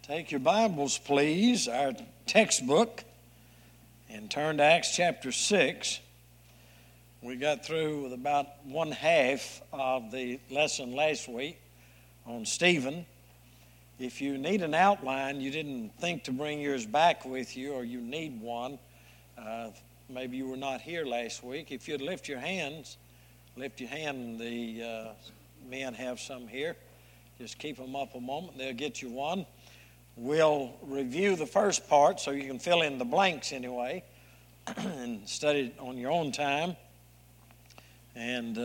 Take your Bibles, please, our textbook, and turn to Acts chapter 6. We got through with about one half of the lesson last week on Stephen. If you need an outline, you didn't think to bring yours back with you, or you need one, maybe you were not here last week. If you'd lift your hand, the men have some here. Just keep them up a moment, they'll get you one. We'll review the first part so you can fill in the blanks anyway and study it on your own time. And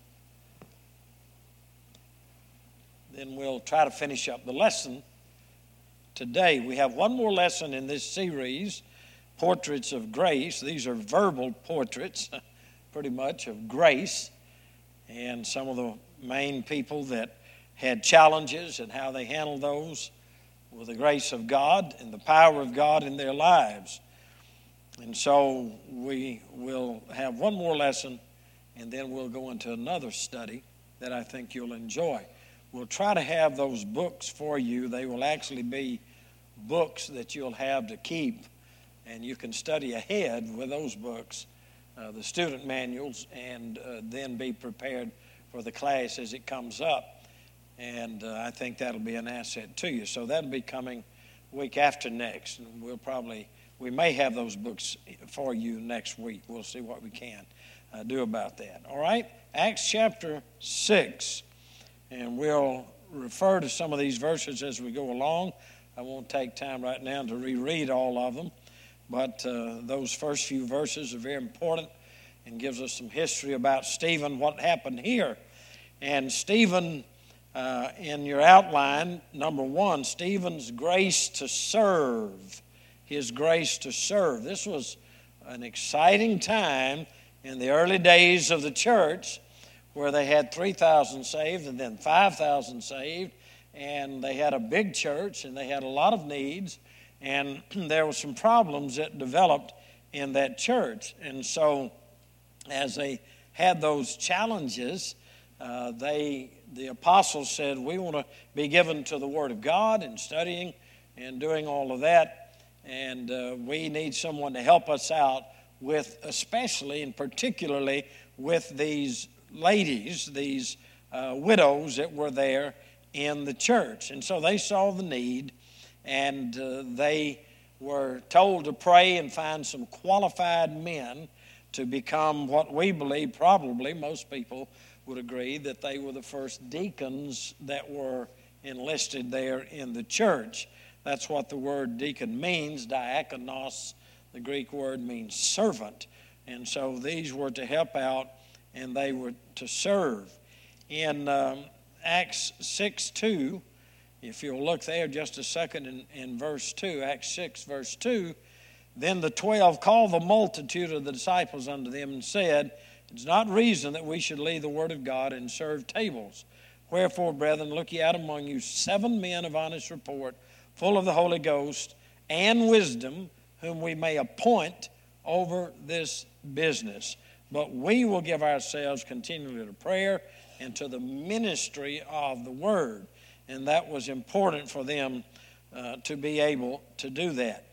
then we'll try to finish up the lesson today. We have one more lesson in this series, Portraits of Grace. These are verbal portraits, pretty much, of grace. And some of the main people that had challenges and how they handled those with the grace of God and the power of God in their lives. And so we will have one more lesson, and then we'll go into another study that I think you'll enjoy. We'll try to have those books for you. They will actually be books that you'll have to keep, and you can study ahead with those books, the student manuals, and then be prepared for the class as it comes up. And I think that'll be an asset to you. So that'll be coming week after next. And we may have those books for you next week. We'll see what we can do about that. All right? Acts chapter 6. And we'll refer to some of these verses as we go along. I won't take time right now to reread all of them. But those first few verses are very important and gives us some history about Stephen, what happened here. And Stephen... in your outline, number one, Stephen's grace to serve. His grace to serve. This was an exciting time in the early days of the church where they had 3,000 saved and then 5,000 saved. And they had a big church and they had a lot of needs. And there were some problems that developed in that church. And so as they had those challenges, the apostles said, we want to be given to the Word of God and studying and doing all of that. And we need someone to help us out with, especially and particularly with these ladies, these widows that were there in the church. And so they saw the need, and they were told to pray and find some qualified men to become what we believe, probably most people would agree, that they were the first deacons that were enlisted there in the church. That's what the word deacon means. Diakonos, the Greek word, means servant. And so these were to help out and they were to serve. In Acts 6:2, if you'll look there just a second in verse 2, Acts 6 verse 2, then the 12 called the multitude of the disciples unto them and said, it's not reason that we should leave the word of God and serve tables. Wherefore, brethren, look ye out among you 7 men of honest report, full of the Holy Ghost and wisdom, whom we may appoint over this business. But we will give ourselves continually to prayer and to the ministry of the word. And that was important for them to be able to do that.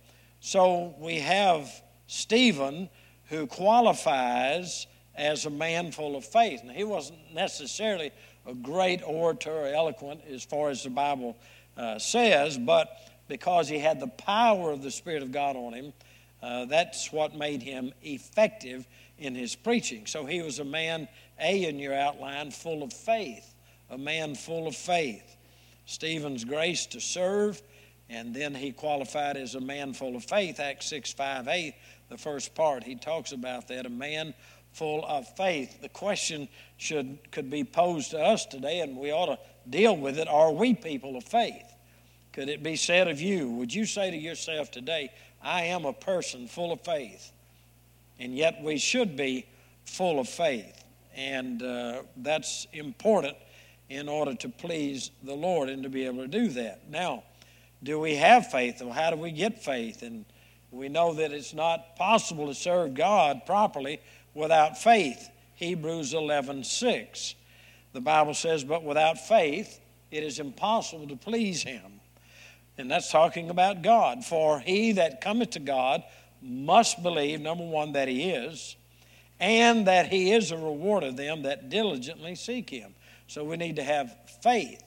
So we have Stephen, who qualifies as a man full of faith. Now, he wasn't necessarily a great orator or eloquent as far as the Bible says, but because he had the power of the Spirit of God on him, that's what made him effective in his preaching. So he was a man, in your outline, full of faith, a man full of faith. Stephen's grace to serve, and then he qualified as a man full of faith. Acts 6:5-8, the first part, he talks about that, a man full of faith. The question could be posed to us today, and we ought to deal with it. Are we people of faith? Could it be said of you? Would you say to yourself today, I am a person full of faith? And yet we should be full of faith. And that's important in order to please the Lord and to be able to do that. Now, do we have faith? Well, how do we get faith? And we know that it's not possible to serve God properly without faith. Hebrews 11:6. The Bible says, but without faith it is impossible to please him. And that's talking about God. For he that cometh to God must believe, number one, that he is, and that he is a reward of them that diligently seek him. So we need to have faith.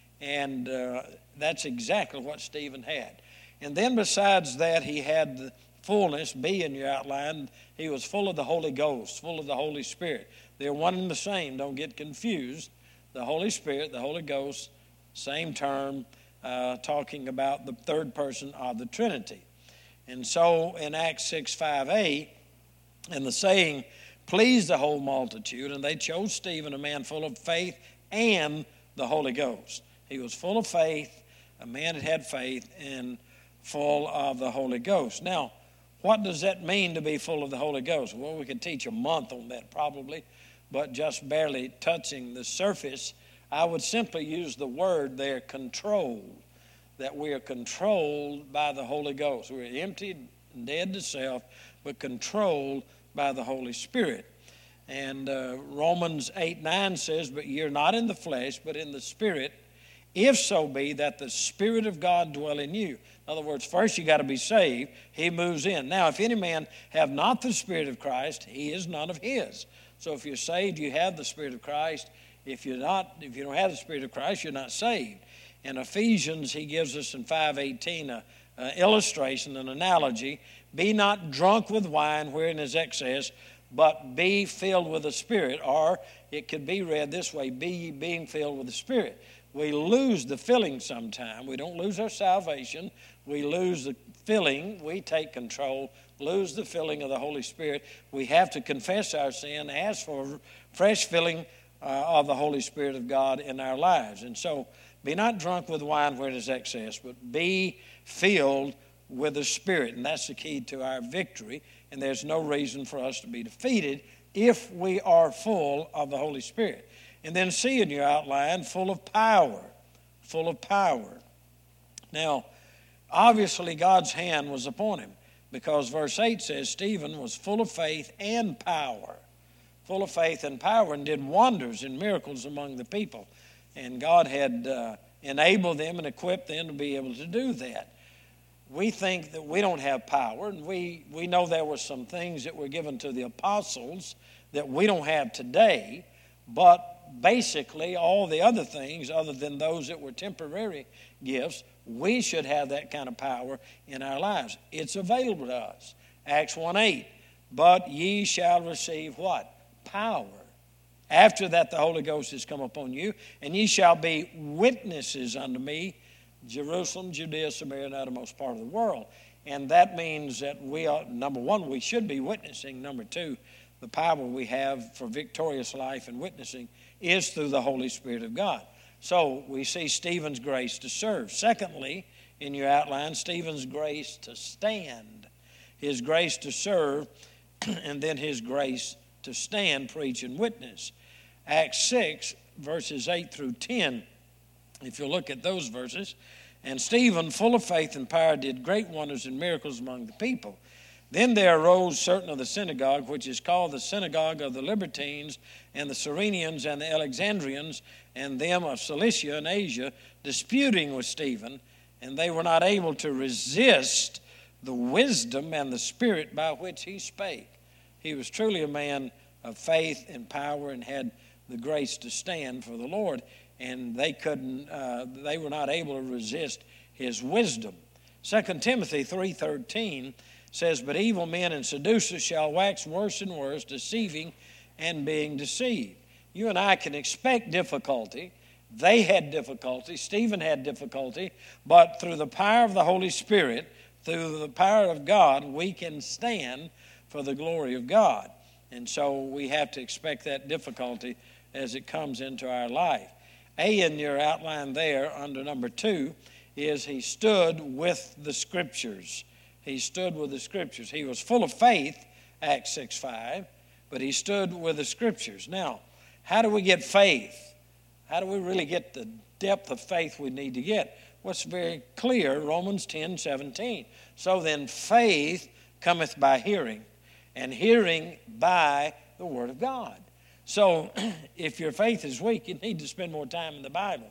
And that's exactly what Stephen had. And then besides that, he had the fullness, B in your outline. He was full of the Holy Ghost, full of the Holy Spirit. They're one and the same. Don't get confused. The Holy Spirit, the Holy Ghost, same term, talking about the third person of the Trinity. And so in Acts 6:5a, and the saying pleased the whole multitude, and they chose Stephen, a man full of faith and the Holy Ghost. He was full of faith, a man that had faith, and full of the Holy Ghost. Now, what does that mean to be full of the Holy Ghost? Well, we could teach a month on that probably, but just barely touching the surface, I would simply use the word there, control, that we are controlled by the Holy Ghost. We're emptied and dead to self, but controlled by the Holy Spirit. And Romans 8:9 says, but you're not in the flesh, but in the Spirit, if so be that the Spirit of God dwell in you. In other words, first you got to be saved. He moves in. Now, if any man have not the Spirit of Christ, he is none of his. So if you're saved, you have the Spirit of Christ. If you don't have the Spirit of Christ, you're not saved. In Ephesians, he gives us in 5:18 an illustration, an analogy. Be not drunk with wine wherein is excess, but be filled with the Spirit. Or it could be read this way, be ye being filled with the Spirit. We lose the filling sometime. We don't lose our salvation. We lose the filling. We take control, lose the filling of the Holy Spirit. We have to confess our sin, ask for fresh filling of the Holy Spirit of God in our lives. And so, be not drunk with wine where it is excess, but be filled with the Spirit. And that's the key to our victory. And there's no reason for us to be defeated if we are full of the Holy Spirit. And then C in your outline, full of power. Full of power. Now, obviously God's hand was upon him, because verse 8 says Stephen was full of faith and power. Full of faith and power, and did wonders and miracles among the people. And God had enabled them and equipped them to be able to do that. We think that we don't have power, and we know there were some things that were given to the apostles that we don't have today, but basically all the other things, other than those that were temporary gifts, we should have that kind of power in our lives. It's available to us. Acts 1:8, but ye shall receive what? Power. After that the Holy Ghost has come upon you, and ye shall be witnesses unto me, Jerusalem, Judea, Samaria, and uttermost part of the world. And that means that we are, number one, we should be witnessing. Number two, the power we have for victorious life and witnessing is through the Holy Spirit of God. So we see Stephen's grace to serve. Secondly, in your outline, Stephen's grace to stand. His grace to serve, and then his grace to stand, preach, and witness. Acts 6, verses 8 through 10, if you look at those verses, and Stephen, full of faith and power, did great wonders and miracles among the people. Then there arose certain of the synagogue, which is called the synagogue of the Libertines, and the Cyrenians, and the Alexandrians, and them of Cilicia and Asia, disputing with Stephen, and they were not able to resist the wisdom and the spirit by which he spake. He was truly a man of faith and power, and had the grace to stand for the Lord, and they were not able to resist his wisdom. 2 Timothy 3:13 says, but evil men and seducers shall wax worse and worse, deceiving and being deceived. You and I can expect difficulty. They had difficulty. Stephen had difficulty. But through the power of the Holy Spirit, through the power of God, we can stand for the glory of God. And so we have to expect that difficulty as it comes into our life. A in your outline there under number 2 is he stood with the Scriptures. He stood with the Scriptures. He was full of faith, Acts 6:5, but he stood with the Scriptures. Now, how do we get faith? How do we really get the depth of faith we need to get? Well, it's very clear, Romans 10:17. So then faith cometh by hearing, and hearing by the Word of God. So if your faith is weak, you need to spend more time in the Bible.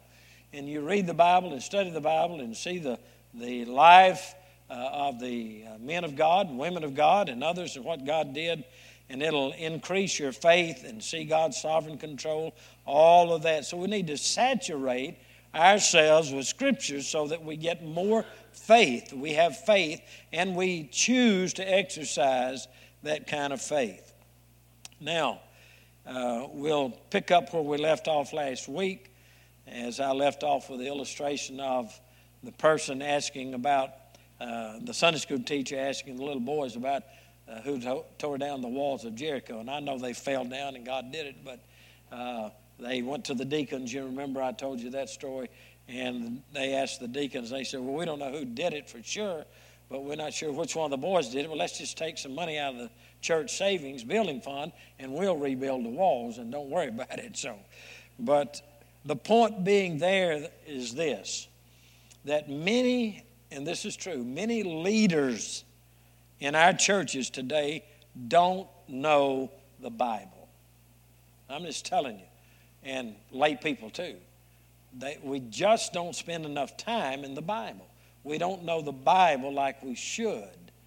and you read the Bible and study the Bible and see the life of the men of God and women of God and others and what God did, and it'll increase your faith and see God's sovereign control, all of that. So we need to saturate ourselves with Scripture so that we get more faith. We have faith, and we choose to exercise that kind of faith. Now, we'll pick up where we left off last week, as I left off with the illustration of the person asking about, the Sunday school teacher asking the little boys about who tore down the walls of Jericho. And I know they fell down and God did it, but they went to the deacons. You remember I told you that story. And they asked the deacons, they said, well, we don't know who did it for sure, but we're not sure which one of the boys did it. Well, let's just take some money out of the church savings building fund and we'll rebuild the walls and don't worry about it. So, but the point being there is this, that many, and this is true, many leaders in our churches today don't know the Bible. I'm just telling you, and lay people too. We just don't spend enough time in the Bible. We don't know the Bible like we should.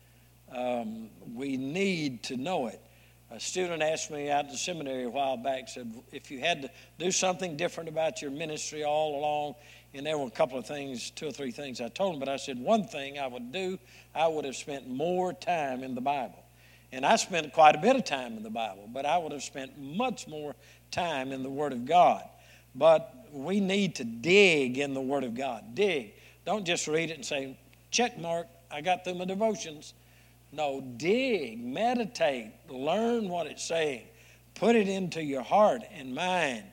We need to know it. A student asked me out in the seminary a while back, said, if you had to do something different about your ministry all along, and there were a couple of things, 2 or 3 things I told him, but I said one thing I would do, I would have spent more time in the Bible. And I spent quite a bit of time in the Bible, but I would have spent much more time in the Word of God. But we need to dig in the Word of God. Dig. Don't just read it and say, check mark, I got through my devotions. No, dig, meditate, learn what it's saying. Put it into your heart and mind.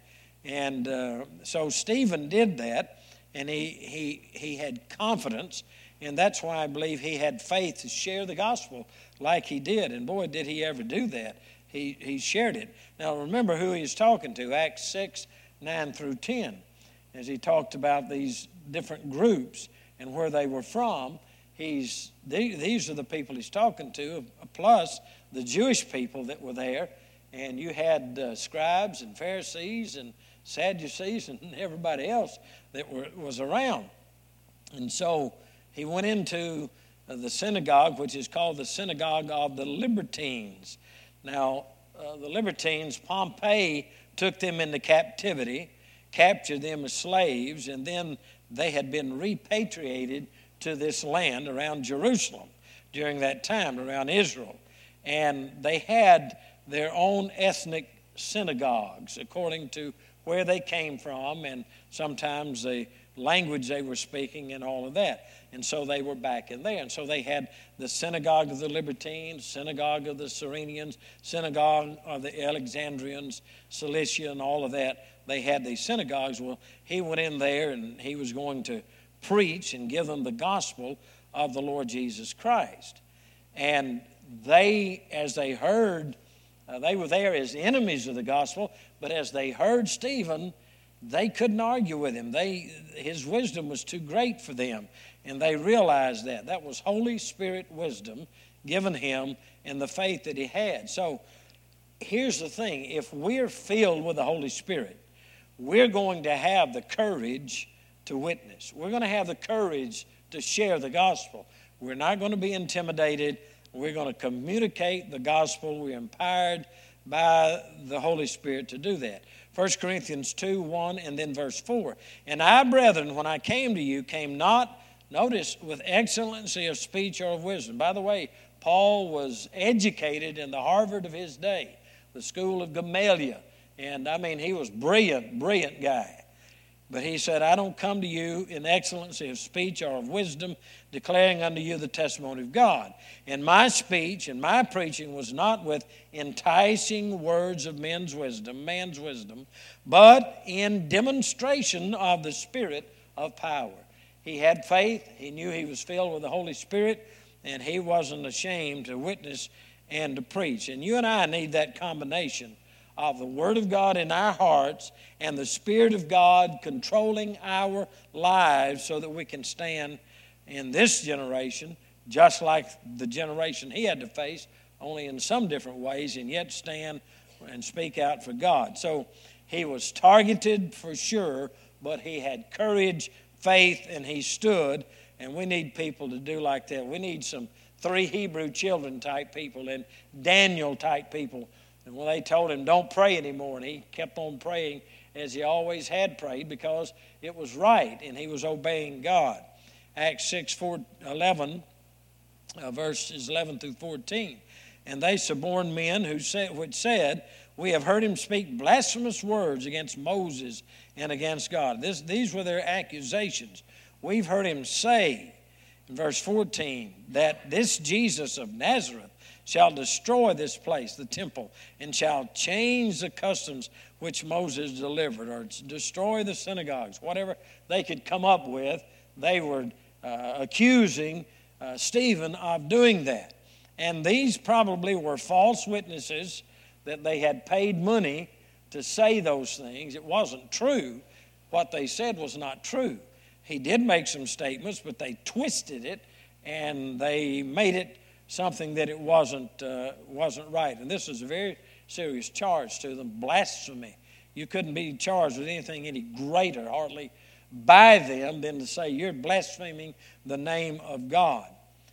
And so Stephen did that. And he had confidence, and that's why I believe he had faith to share the gospel like he did. And boy, did he ever do that. He shared it. Now remember who he was talking to, Acts 6, 9 through 10. As he talked about these different groups and where they were from, these are the people he's talking to, plus the Jewish people that were there. And you had scribes and Pharisees and Sadducees and everybody else that was around. And so he went into the synagogue, which is called the synagogue of the Libertines. Now, the Libertines, Pompey took them into captivity, captured them as slaves, and then they had been repatriated to this land around Jerusalem during that time, around Israel. And they had their own ethnic synagogues according to where they came from and sometimes the language they were speaking and all of that. And so they were back in there. And so they had the synagogue of the Libertines, synagogue of the Cyrenians, synagogue of the Alexandrians, Cilicia and all of that. They had these synagogues. Well, he went in there and he was going to preach and give them the gospel of the Lord Jesus Christ. And they, as they heard, they were there as enemies of the gospel, but as they heard Stephen, they couldn't argue with him. His wisdom was too great for them, and they realized that. That was Holy Spirit wisdom given him and the faith that he had. So here's the thing. If we're filled with the Holy Spirit, we're going to have the courage to witness. We're going to have the courage to share the gospel. We're not going to be intimidated. We're going to communicate the gospel. We're empowered by the Holy Spirit to do that. 1 Corinthians 2, 1, and then verse 4. And I, brethren, when I came to you, came not, notice, with excellency of speech or of wisdom. By the way, Paul was educated in the Harvard of his day, the school of Gamaliel. And I mean, he was brilliant guy. But he said, I don't come to you in excellency of speech or of wisdom, declaring unto you the testimony of God. And my speech and my preaching was not with enticing words of man's wisdom, but in demonstration of the Spirit of power. He had faith. He knew he was filled with the Holy Spirit, and he wasn't ashamed to witness and to preach. And you and I need that combination of the Word of God in our hearts and the Spirit of God controlling our lives so that we can stand in this generation just like the generation he had to face, only in some different ways, and yet stand and speak out for God. So he was targeted for sure but he had courage, faith, and he stood. And we need people to do like that. We need some 3 Hebrew children type people and Daniel type people. And when they told him, don't pray anymore, and he kept on praying as he always had prayed because it was right and he was obeying God. Acts 6:11, verses 11 through 14. And they suborned men which said, we have heard him speak blasphemous words against Moses and against God. These were their accusations. We've heard him say, in verse 14, that this Jesus of Nazareth shall destroy this place, the temple, and shall change the customs which Moses delivered, or destroy the synagogues. Whatever they could come up with, they were accusing Stephen of doing that. And these probably were false witnesses that they had paid money to say those things. It wasn't true. What they said was not true. He did make some statements, but they twisted it and they made it something that it wasn't right. And this is a very serious charge to them, blasphemy. You couldn't be charged with anything any greater, hardly, by them than to say you're blaspheming the name of God.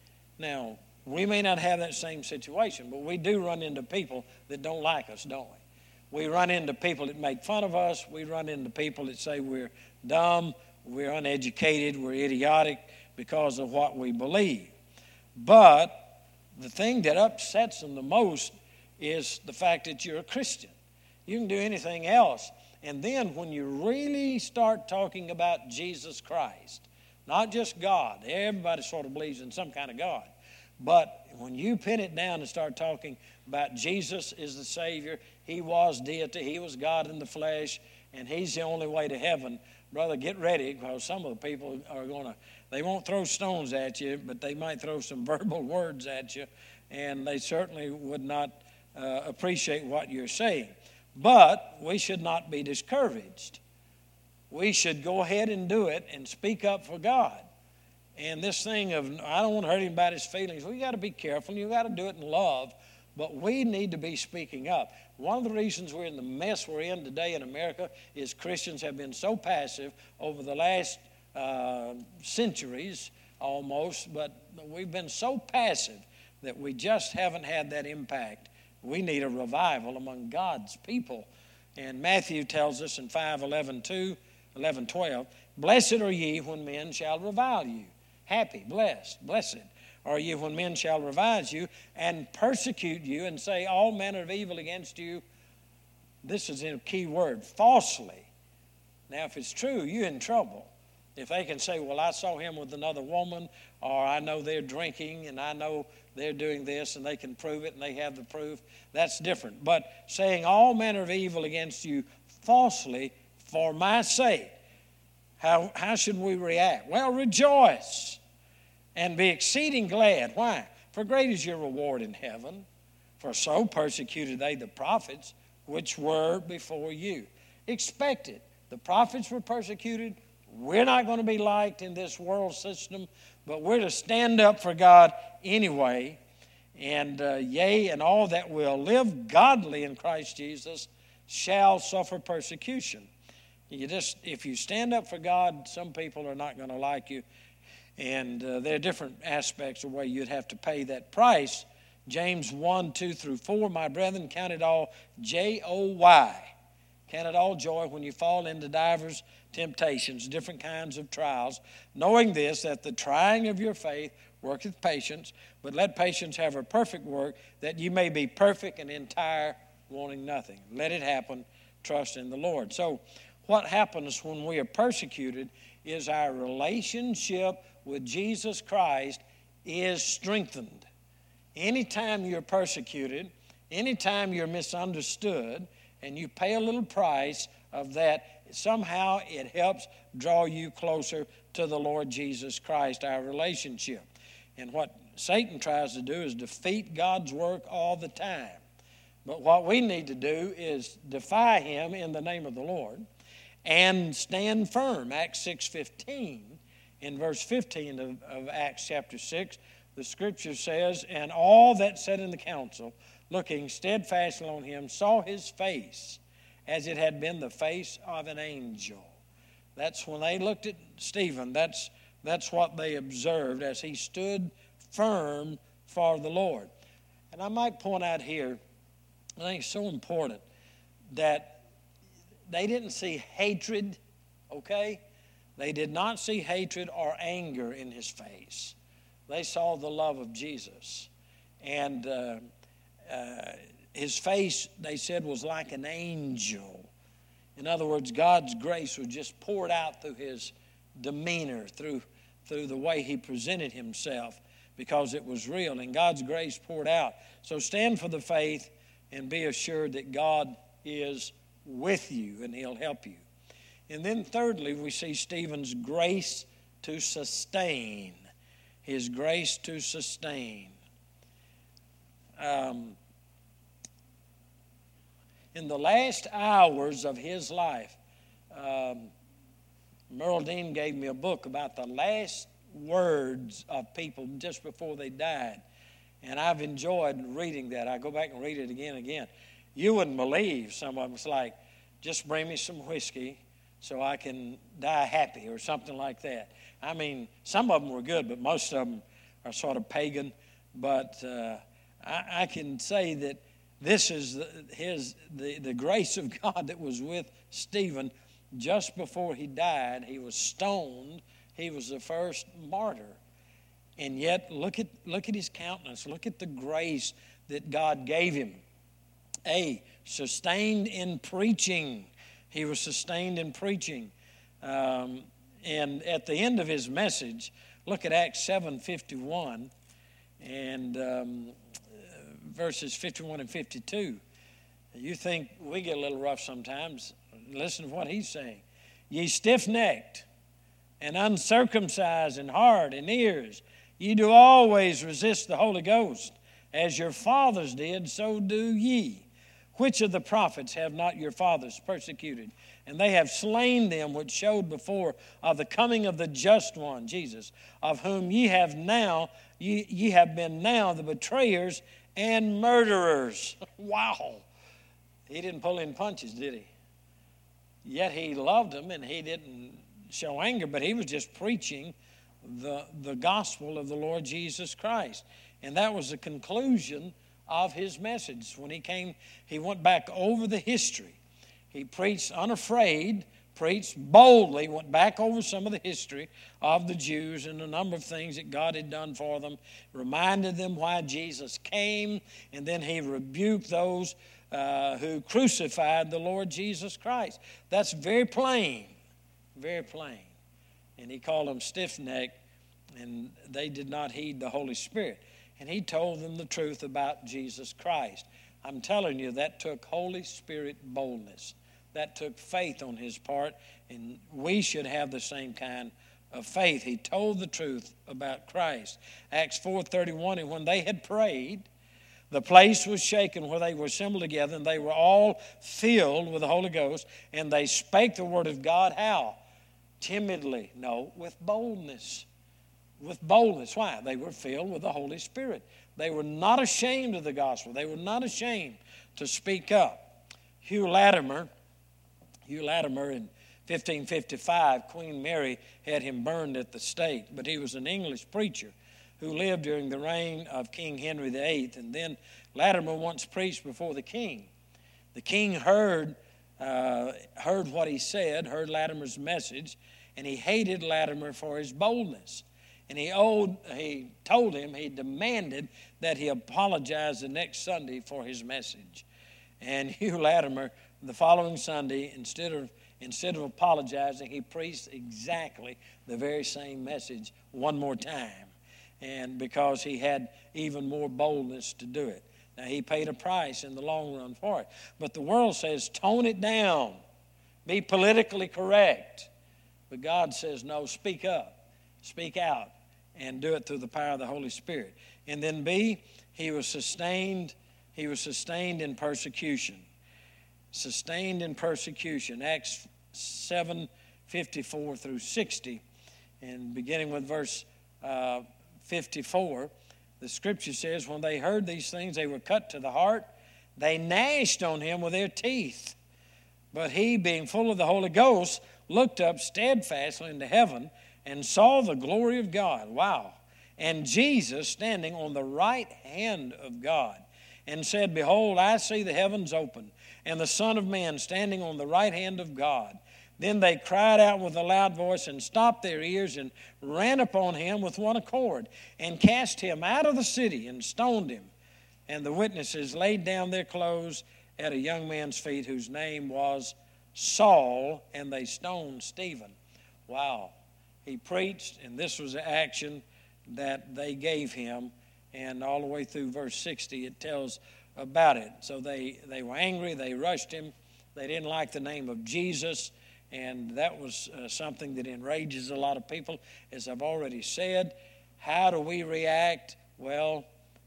Now, we may not have that same situation, but we do run into people that don't like us, don't we? We run into people that make fun of us. We run into people that say we're dumb, we're uneducated, we're idiotic because of what we believe. But the thing that upsets them the most is the fact that you're a Christian. You can do anything else. And then when you really start talking about Jesus Christ, not just God, everybody sort of believes in some kind of God, but when you pin it down and start talking about Jesus is the Savior, he was deity, he was God in the flesh, and he's the only way to heaven, brother, get ready, because some of the people are they won't throw stones at you, but they might throw some verbal words at you, and they certainly would not appreciate what you're saying. But we should not be discouraged. We should go ahead and do it and speak up for God. And this thing of, I don't want to hurt anybody's feelings, we got to be careful. You got to do it in love, but we need to be speaking up. One of the reasons we're in the mess we're in today in America is Christians have been so passive over the last centuries almost, but we've been so passive that we just haven't had that impact. We need a revival among God's people. And Matthew tells us in 5:11-12, blessed are ye when men shall revile you. Happy, blessed are you when men shall revile you and persecute you and say all manner of evil against you. This is a key word, falsely. Now, if it's true, you're in trouble. If they can say, well, I saw him with another woman, or I know they're drinking, and I know they're doing this, and they can prove it, and they have the proof, that's different. But saying all manner of evil against you falsely for my sake, how should we react? Well, rejoice and be exceeding glad. Why? For great is your reward in heaven. For so persecuted they the prophets which were before you. Expect it. The prophets were persecuted. We're not going to be liked in this world system, but we're to stand up for God anyway. And yea, and all that will live godly in Christ Jesus shall suffer persecution. If you stand up for God, some people are not going to like you. And there are different aspects of where you'd have to pay that price. James 1:2-4, my brethren, count it all J-O-Y. Count it all joy when you fall into divers temptations, different kinds of trials, knowing this, that the trying of your faith worketh patience, but let patience have her perfect work, that you may be perfect and entire, wanting nothing. Let it happen, trust in the Lord. So what happens when we are persecuted is our relationship with Jesus Christ is strengthened. Anytime you're persecuted, anytime you're misunderstood, and you pay a little price of that, somehow it helps draw you closer to the Lord Jesus Christ, our relationship. And what Satan tries to do is defeat God's work all the time. But what we need to do is defy him in the name of the Lord and stand firm. Acts 6:15, in verse 15 of Acts chapter 6, the scripture says, and all that sat in the council, looking steadfastly on him, saw his face as it had been the face of an angel. That's when they looked at Stephen. That's what they observed as he stood firm for the Lord. And I might point out here, I think it's so important that they didn't see hatred, okay? They did not see hatred or anger in his face. They saw the love of Jesus. And his face, they said, was like an angel. In other words, God's grace was just poured out through his demeanor, through the way he presented himself, because it was real, and God's grace poured out. So stand for the faith and be assured that God is with you and he'll help you. And then thirdly, we see Stephen's grace to sustain. His grace to sustain. In the last hours of his life, Merle Dean gave me a book about the last words of people just before they died. And I've enjoyed reading that. I go back and read it again and again. You wouldn't believe some of them. It's like, just bring me some whiskey so I can die happy or something like that. I mean, some of them were good, but most of them are sort of pagan. But I can say that this is the grace of God that was with Stephen. Just before he died, he was stoned. He was the first martyr. And yet, look at his countenance. Look at the grace that God gave him. Sustained in preaching. He was sustained in preaching. And at the end of his message, look at Acts 7:51 and verses 51 and 52. You think we get a little rough sometimes. Listen to what he's saying. Ye stiff-necked and uncircumcised in heart and ears, ye do always resist the Holy Ghost. As your fathers did, so do ye. Which of the prophets have not your fathers persecuted? And they have slain them which showed before of the coming of the just one, Jesus, of whom ye have been now the betrayers and murderers. Wow. He didn't pull in punches, did he? Yet he loved them, and he didn't show anger, but he was just preaching the gospel of the Lord Jesus Christ. And that was the conclusion of his message. When he came, he went back over the history. He preached unafraid, preached boldly, went back over some of the history of the Jews and a number of things that God had done for them, reminded them why Jesus came, and then he rebuked those who crucified the Lord Jesus Christ. That's very plain, very plain. And he called them stiff-necked, and they did not heed the Holy Spirit. And he told them the truth about Jesus Christ. I'm telling you, that took Holy Spirit boldness. That took faith on his part, and we should have the same kind of faith. He told the truth about Christ. Acts 4:31, and when they had prayed, the place was shaken where they were assembled together, and they were all filled with the Holy Ghost, and they spake the word of God, how? Timidly. No, with boldness. With boldness. Why? They were filled with the Holy Spirit. They were not ashamed of the gospel. They were not ashamed to speak up. Hugh Latimer in 1555, Queen Mary had him burned at the stake, but he was an English preacher who lived during the reign of King Henry VIII. And then Latimer once preached before the king. The king heard what he said, heard Latimer's message, and he hated Latimer for his boldness. And he demanded that he apologize the next Sunday for his message. And Hugh Latimer, the following Sunday, instead of apologizing, he preached exactly the very same message one more time. And because he had even more boldness to do it. Now, he paid a price in the long run for it. But the world says, tone it down. Be politically correct. But God says, no, speak up. Speak out. And do it through the power of the Holy Spirit. And then B, he was sustained in persecution. Sustained in persecution. Acts 7:54 through 60. And beginning with verse 54, the scripture says, when they heard these things, they were cut to the heart. They gnashed on him with their teeth. But he, being full of the Holy Ghost, looked up steadfastly into heaven and saw the glory of God. Wow. And Jesus standing on the right hand of God, and said, Behold, I see the heavens open, and the Son of Man standing on the right hand of God. Then they cried out with a loud voice, and stopped their ears, and ran upon him with one accord, and cast him out of the city, and stoned him. And the witnesses laid down their clothes at a young man's feet, whose name was Saul, and they stoned Stephen. Wow. He preached, and this was the action that they gave him. And all the way through verse 60, it tells about it. So they were angry. They rushed him. They didn't like the name of Jesus. And that was something that enrages a lot of people. As I've already said, how do we react? Well,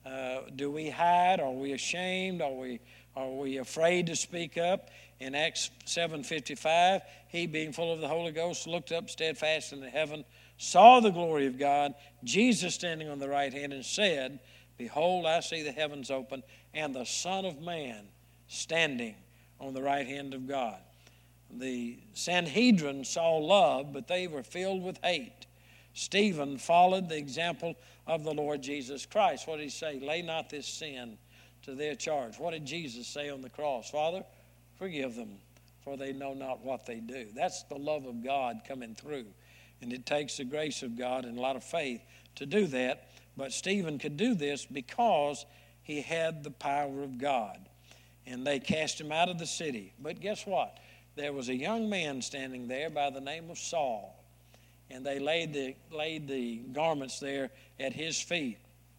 do we hide? Are we ashamed? Are we afraid to speak up? In Acts 7:55, he, being full of the Holy Ghost, looked up steadfast into heaven, saw the glory of God, Jesus standing on the right hand, and said, Behold, I see the heavens open, and the Son of Man standing on the right hand of God. The Sanhedrin saw love, but they were filled with hate. Stephen followed the example of the Lord Jesus Christ. What did he say? Lay not this sin to their charge. What did Jesus say on the cross? Father, forgive them, for they know not what they do. That's the love of God coming through. And it takes the grace of God and a lot of faith to do that. But Stephen could do this because he had the power of God. And they cast him out of the city. But guess what? There was a young man standing there by the name of Saul. And they laid the garments there at his feet.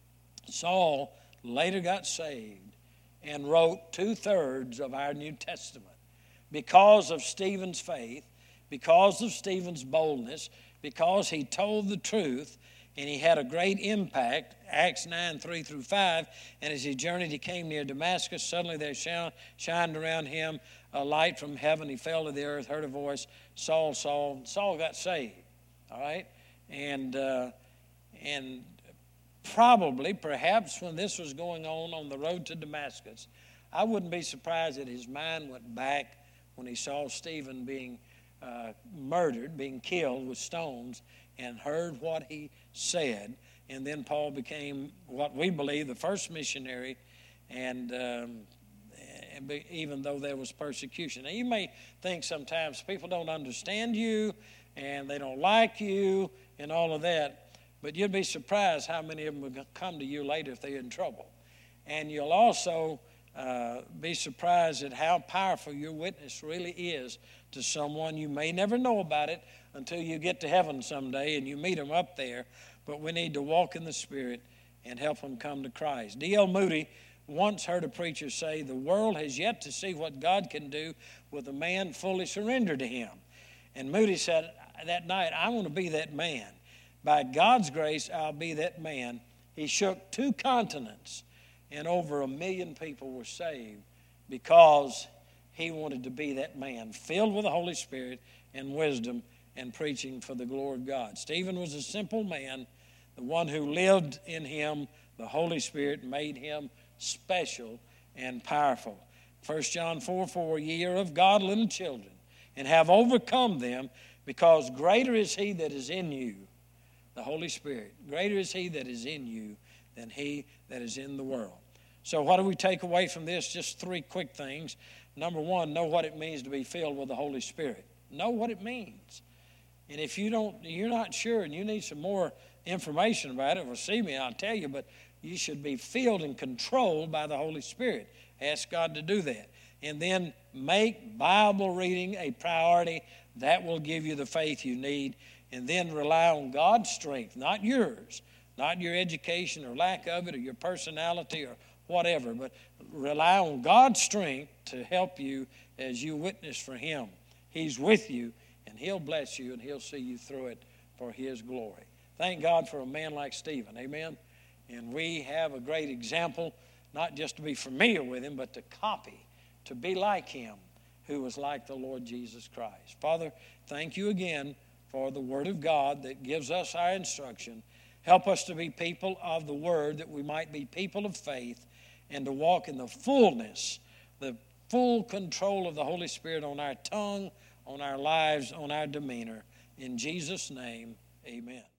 Saul later got saved and wrote 2/3 of our New Testament because of Stephen's faith, because of Stephen's boldness, because he told the truth, and he had a great impact. Acts 9:3-5, and as he journeyed, he came near Damascus. Suddenly there shined around him a light from heaven. He fell to the earth, heard a voice, Saul, Saul. Saul got saved, all right? And probably, perhaps when this was going on the road to Damascus, I wouldn't be surprised that his mind went back when he saw Stephen being murdered, being killed with stones, and heard what he said. And then Paul became what we believe the first missionary, and even though there was persecution. Now you may think sometimes people don't understand you and they don't like you and all of that, but you'd be surprised how many of them will come to you later if they're in trouble. And you'll also be surprised at how powerful your witness really is to someone. You may never know about it until you get to heaven someday and you meet them up there. But we need to walk in the Spirit and help them come to Christ. D.L. Moody once heard a preacher say, the world has yet to see what God can do with a man fully surrendered to him. And Moody said that night, I want to be that man. By God's grace, I'll be that man. He shook 2 continents, and over 1 million people were saved because he wanted to be that man, filled with the Holy Spirit and wisdom and preaching for the glory of God. Stephen was a simple man. The one who lived in him, the Holy Spirit, made him special and powerful. 1 John 4:4, ye are of God, little children, and have overcome them, because greater is he that is in you, the Holy Spirit. Greater is he that is in you than he that is in the world. So what do we take away from this? Just 3 quick things. Number 1, know what it means to be filled with the Holy Spirit. Know what it means. And if you're not sure and you need some more information about it, well, see me, I'll tell you, but you should be filled and controlled by the Holy Spirit. Ask God to do that. And then make Bible reading a priority. That will give you the faith you need. And then rely on God's strength, not yours, not your education or lack of it or your personality or whatever, but rely on God's strength to help you as you witness for him. He's with you, and he'll bless you, and he'll see you through it for his glory. Thank God for a man like Stephen, amen? And we have a great example, not just to be familiar with him, but to copy, to be like him, who was like the Lord Jesus Christ. Father, thank you again for the Word of God that gives us our instruction. Help us to be people of the Word, that we might be people of faith, and to walk in the fullness, the full control of the Holy Spirit on our tongue, on our lives, on our demeanor. In Jesus' name, amen.